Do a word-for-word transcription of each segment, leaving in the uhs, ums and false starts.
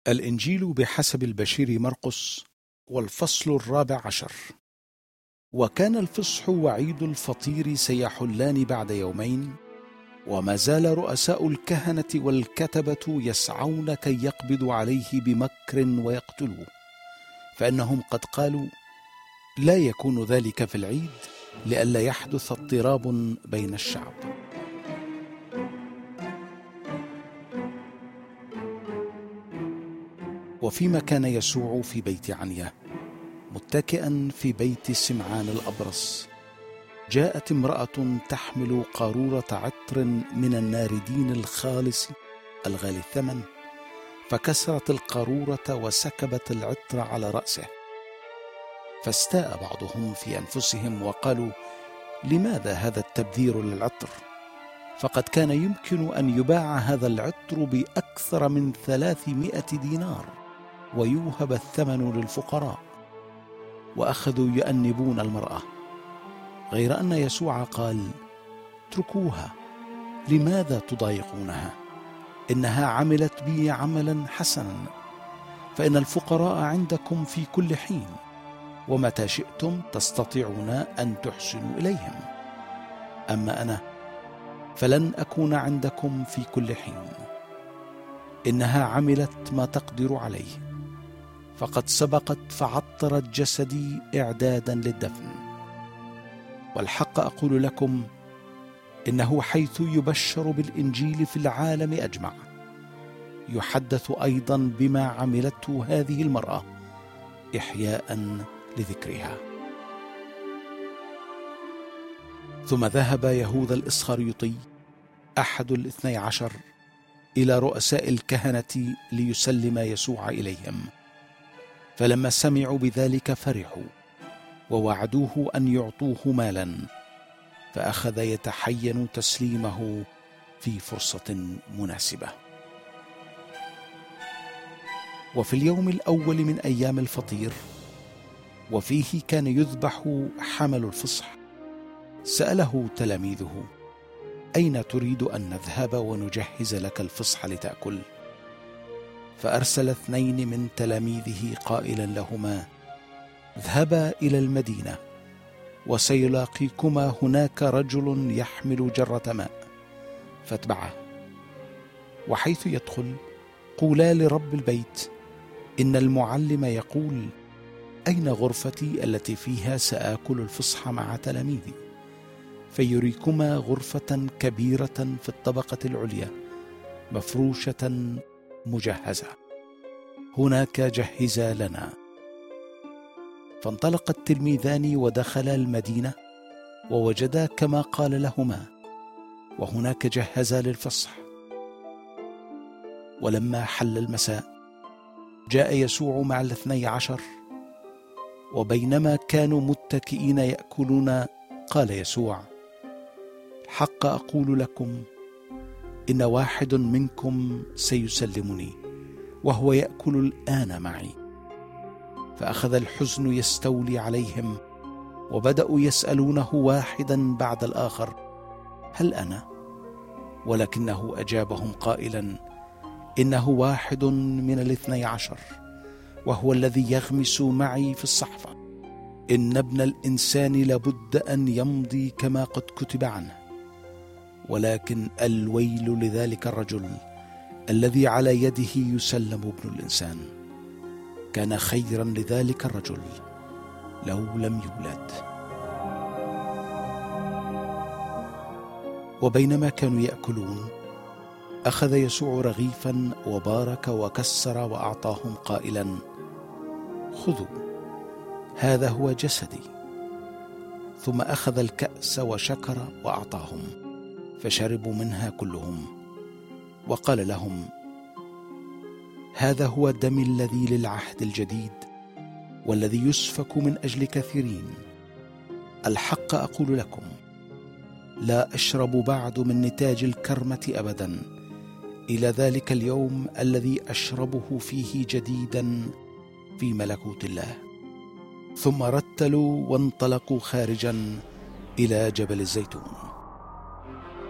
الإنجيل بحسب البشير مرقس، والفصل الرابع عشر. وكان الفصح وعيد الفطير سيحلان بعد يومين، وما زال رؤساء الكهنة والكتبة يسعون كي يقبضوا عليه بمكر ويقتلوه، فإنهم قد قالوا: لا يكون ذلك في العيد، لئلا يحدث اضطراب بين الشعب. وفيما كان يسوع في بيت عنيا متكئا في بيت سمعان الأبرص، جاءت امرأة تحمل قارورة عطر من الناردين الخالص الغالي الثمن، فكسرت القارورة وسكبت العطر على رأسه. فاستاء بعضهم في أنفسهم وقالوا: لماذا هذا التبذير للعطر؟ فقد كان يمكن أن يباع هذا العطر بأكثر من ثلاثمائة دينار ويوهب الثمن للفقراء. وأخذوا يؤنبون المرأة، غير أن يسوع قال: اتركوها، لماذا تضايقونها؟ إنها عملت بي عملا حسنا، فإن الفقراء عندكم في كل حين، ومتى شئتم تستطيعون أن تحسنوا إليهم، أما أنا فلن أكون عندكم في كل حين. إنها عملت ما تقدر عليه، فقد سبقت فعطرت جسدي إعدادا للدفن. والحق أقول لكم إنه حيث يبشر بالإنجيل في العالم أجمع، يحدث أيضا بما عملته هذه المرأة إحياء لذكرها. ثم ذهب يهوذا الإسخريوطي أحد الاثني عشر إلى رؤساء الكهنة ليسلم يسوع إليهم، فلما سمعوا بذلك فرحوا ووعدوه أن يعطوه مالا، فأخذ يتحين تسليمه في فرصة مناسبة. وفي اليوم الأول من أيام الفطير، وفيه كان يذبح حمل الفصح، سأله تلاميذه: أين تريد أن نذهب ونجهز لك الفصح لتأكل؟ فأرسل اثنين من تلاميذه قائلا لهما: اذهبا إلى المدينة، وسيلاقيكما هناك رجل يحمل جرة ماء، فاتبعه، وحيث يدخل قولا لرب البيت: إن المعلم يقول: أين غرفتي التي فيها سآكل الفصح مع تلاميذي؟ فيريكما غرفة كبيرة في الطبقة العليا مفروشة مجهزة، هناك جهزا لنا. فانطلق التلميذان ودخلا المدينة، ووجدا كما قال لهما، وهناك جهزا للفصح. ولما حل المساء جاء يسوع مع الاثني عشر، وبينما كانوا متكئين يأكلون قال يسوع: حق أقول لكم إن واحد منكم سيسلمني، وهو يأكل الآن معي. فأخذ الحزن يستولي عليهم، وبدأوا يسألونه واحدا بعد الآخر: هل أنا؟ ولكنه أجابهم قائلا: إنه واحد من الاثني عشر، وهو الذي يغمس معي في الصحفة. إن ابن الإنسان لابد أن يمضي كما قد كتب عنه، ولكن الويل لذلك الرجل الذي على يده يسلم ابن الإنسان. كان خيرا لذلك الرجل لو لم يولد. وبينما كانوا يأكلون، أخذ يسوع رغيفا وبارك وكسر وأعطاهم قائلا: خذوا، هذا هو جسدي. ثم أخذ الكأس وشكر وأعطاهم، فشربوا منها كلهم، وقال لهم: هذا هو دمي الذي للعهد الجديد، والذي يسفك من أجل كثيرين. الحق أقول لكم، لا أشرب بعد من نتاج الكرمة أبدا، إلى ذلك اليوم الذي أشربه فيه جديدا في ملكوت الله. ثم رتلوا وانطلقوا خارجا إلى جبل الزيتون.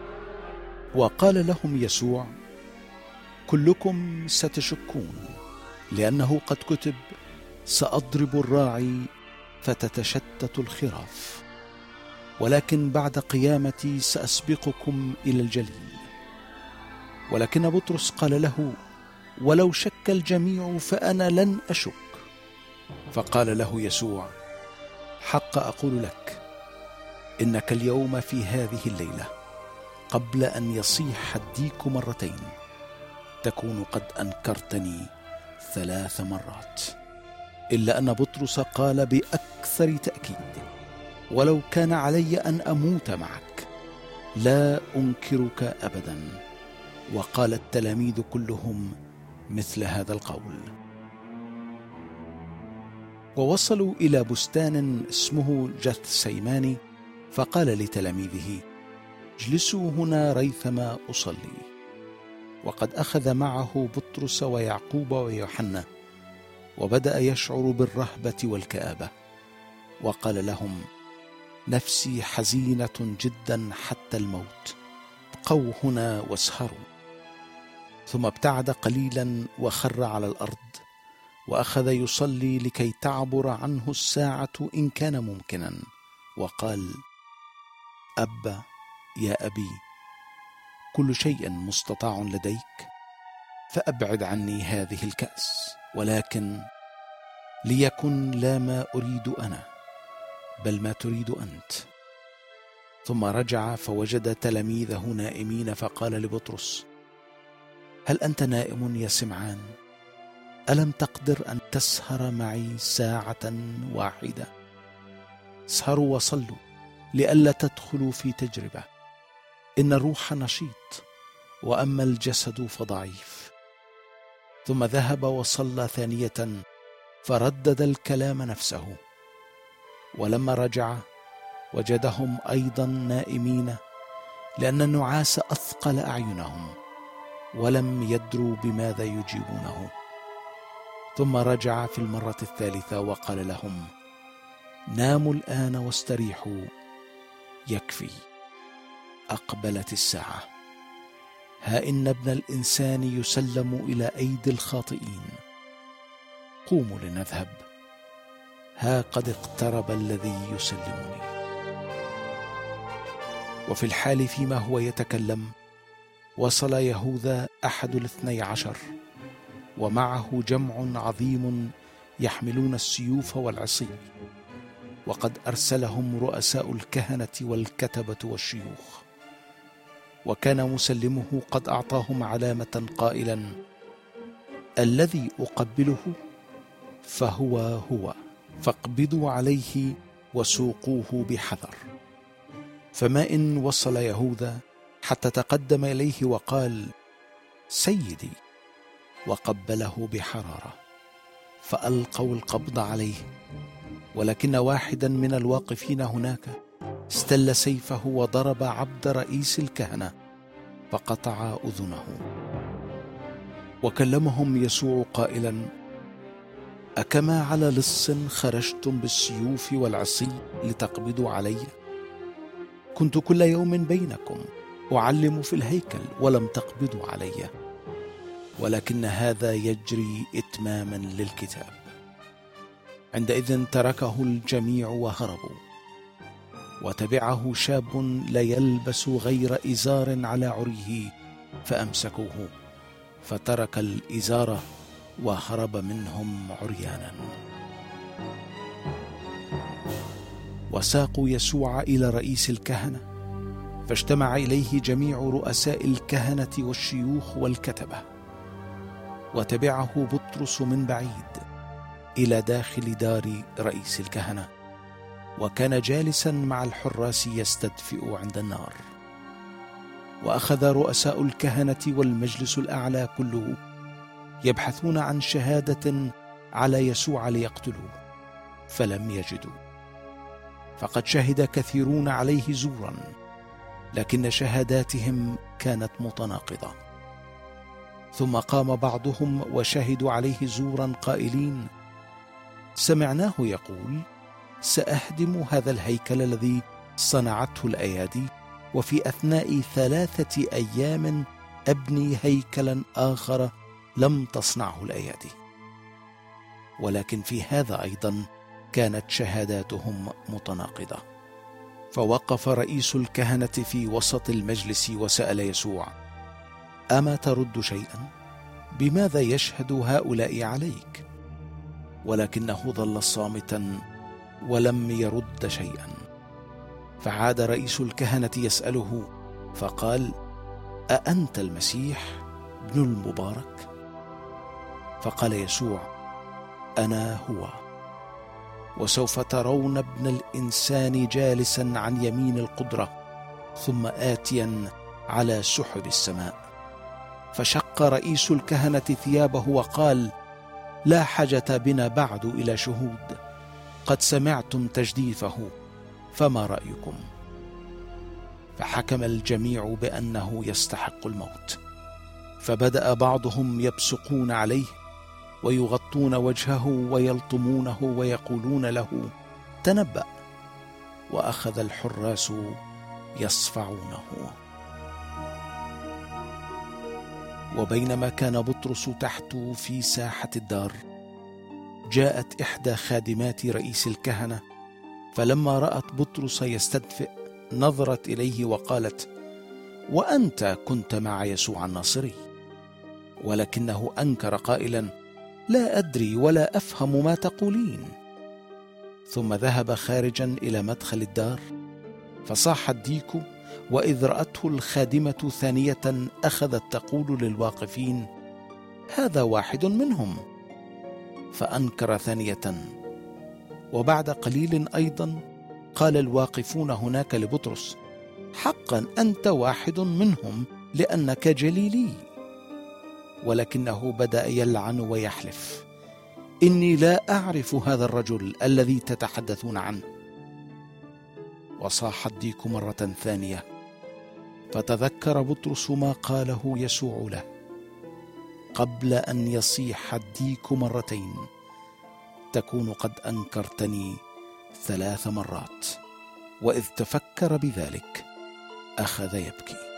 وقال لهم يسوع: كلكم ستشكون، لأنه قد كتب: سأضرب الراعي فتتشتت الخراف، ولكن بعد قيامتي سأسبقكم إلى الجليل. ولكن بطرس قال له: ولو شك الجميع فأنا لن أشك. فقال له يسوع: حق أقول لك إنك اليوم في هذه الليلة قبل أن يصيح الديك مرتين تكون قد أنكرتني ثلاث مرات. إلا أن بطرس قال بأكثر تأكيد: ولو كان علي أن أموت معك لا أنكرك أبدا. وقال التلاميذ كلهم مثل هذا القول. ووصلوا إلى بستان اسمه جثسيماني، فقال لتلاميذه: اجلسوا هنا ريثما أصلي. وقد أخذ معه بطرس ويعقوب ويوحنا، وبدأ يشعر بالرهبة والكآبة، وقال لهم: نفسي حزينة جدا حتى الموت، ابقوا هنا واسهروا. ثم ابتعد قليلا وخر على الأرض، وأخذ يصلي لكي تعبر عنه الساعة إن كان ممكنا، وقال: أبا يا أبي، كل شيء مستطاع لديك، فأبعد عني هذه الكأس، ولكن ليكن لا ما أريد أنا بل ما تريد أنت. ثم رجع فوجد تلاميذه نائمين، فقال لبطرس: هل أنت نائم يا سمعان؟ ألم تقدر أن تسهر معي ساعة واحدة؟ اسهروا وصلوا لئلا تدخلوا في تجربة. إن الروح نشيط وأما الجسد فضعيف. ثم ذهب وصلى ثانية فردد الكلام نفسه. ولما رجع وجدهم أيضا نائمين، لأن النعاس أثقل أعينهم، ولم يدروا بماذا يجيبونه. ثم رجع في المرة الثالثة وقال لهم: ناموا الآن واستريحوا، يكفي، أقبلت الساعة. ها إن ابن الإنسان يسلم إلى أيدي الخاطئين. قوموا لنذهب، ها قد اقترب الذي يسلمني. وفي الحال فيما هو يتكلم، وصل يهوذا أحد الاثني عشر، ومعه جمع عظيم يحملون السيوف والعصي، وقد أرسلهم رؤساء الكهنة والكتبة والشيوخ. وكان مسلمه قد أعطاهم علامة قائلا: الذي أقبله فهو هو، فاقبضوا عليه وسوقوه بحذر. فما إن وصل يهوذا حتى تقدم إليه وقال: سيدي، وقبله بحرارة، فألقوا القبض عليه. ولكن واحدا من الواقفين هناك استل سيفه وضرب عبد رئيس الكهنة فقطع أذنه. وكلمهم يسوع قائلا: أكما على لص خرجتم بالسيوف والعصي لتقبضوا علي؟ كنت كل يوم بينكم أعلم في الهيكل ولم تقبضوا علي، ولكن هذا يجري إتماما للكتاب. عندئذ تركه الجميع وهربوا. وتبعه شاب لا يلبس غير إزار على عريه، فأمسكوه، فترك الإزار وهرب منهم عريانا. وساقوا يسوع إلى رئيس الكهنة، فاجتمع إليه جميع رؤساء الكهنة والشيوخ والكتبة. وتبعه بطرس من بعيد إلى داخل دار رئيس الكهنة، وكان جالسا مع الحراس يستدفئ عند النار. وأخذ رؤساء الكهنة والمجلس الأعلى كله يبحثون عن شهادة على يسوع ليقتلوه، فلم يجدوا، فقد شهد كثيرون عليه زورا، لكن شهاداتهم كانت متناقضة. ثم قام بعضهم وشهدوا عليه زورا قائلين: سمعناه يقول: سأهدم هذا الهيكل الذي صنعته الأيادي، وفي أثناء ثلاثة أيام أبني هيكلا آخر لم تصنعه الأيادي. ولكن في هذا أيضا كانت شهاداتهم متناقضة. فوقف رئيس الكهنة في وسط المجلس وسأل يسوع: أما ترد شيئا؟ بماذا يشهد هؤلاء عليك؟ ولكنه ظل صامتا ولم يرد شيئا. فعاد رئيس الكهنة يسأله فقال: أأنت المسيح ابن المبارك؟ فقال يسوع: أنا هو، وسوف ترون ابن الإنسان جالسا عن يمين القدرة ثم آتيا على سحب السماء. فشق رئيس الكهنة ثيابه وقال: لا حاجة بنا بعد إلى شهود، قد سمعتم تجديفه، فما رأيكم؟ فحكم الجميع بأنه يستحق الموت. فبدأ بعضهم يبصقون عليه ويغطون وجهه ويلطمونه ويقولون له: تنبأ. وأخذ الحراس يصفعونه. وبينما كان بطرس تحت في ساحة الدار، جاءت إحدى خادمات رئيس الكهنة، فلما رأت بطرس يستدفئ نظرت إليه وقالت: وأنت كنت مع يسوع الناصري. ولكنه أنكر قائلا: لا أدري ولا أفهم ما تقولين. ثم ذهب خارجا إلى مدخل الدار، فصاح الديك، وإذ رأته الخادمة ثانية أخذت تقول للواقفين: هذا واحد منهم. فأنكر ثانية. وبعد قليل أيضا قال الواقفون هناك لبطرس: حقا أنت واحد منهم لأنك جليلي. ولكنه بدأ يلعن ويحلف: إني لا أعرف هذا الرجل الذي تتحدثون عنه. وصاح الديك مرة ثانية، فتذكر بطرس ما قاله يسوع له: قبل أن يصيح الديك مرتين تكون قد أنكرتني ثلاث مرات. وإذ تفكر بذلك أخذ يبكي.